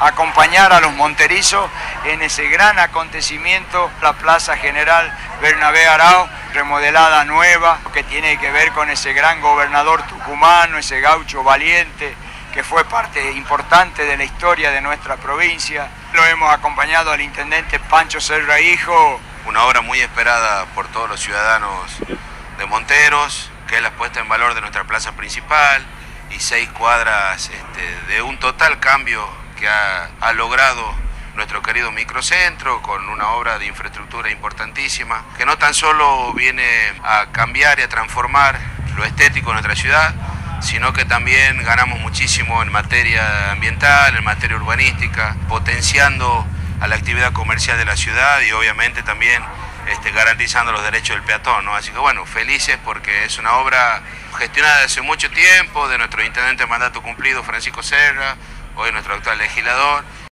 acompañar a los monterizos en ese gran acontecimiento, la Plaza General Bernabé Arao, remodelada nueva, que tiene que ver con ese gran gobernador tucumano, ese gaucho valiente, que fue parte importante de la historia de nuestra provincia. Lo hemos acompañado al intendente Pancho Serra Hijo. Una obra muy esperada por todos los ciudadanos de Monteros, que es la puesta en valor de nuestra plaza principal y 6 cuadras de un total cambio que ha logrado nuestro querido microcentro, con una obra de infraestructura importantísima, que no tan solo viene a cambiar y a transformar lo estético de nuestra ciudad, sino que también ganamos muchísimo en materia ambiental, en materia urbanística, potenciando a la actividad comercial de la ciudad y obviamente también garantizando los derechos del peatón, ¿no? Así que bueno, felices porque es una obra gestionada desde hace mucho tiempo, de nuestro intendente de mandato cumplido, Francisco Serra, hoy nuestro actual legislador,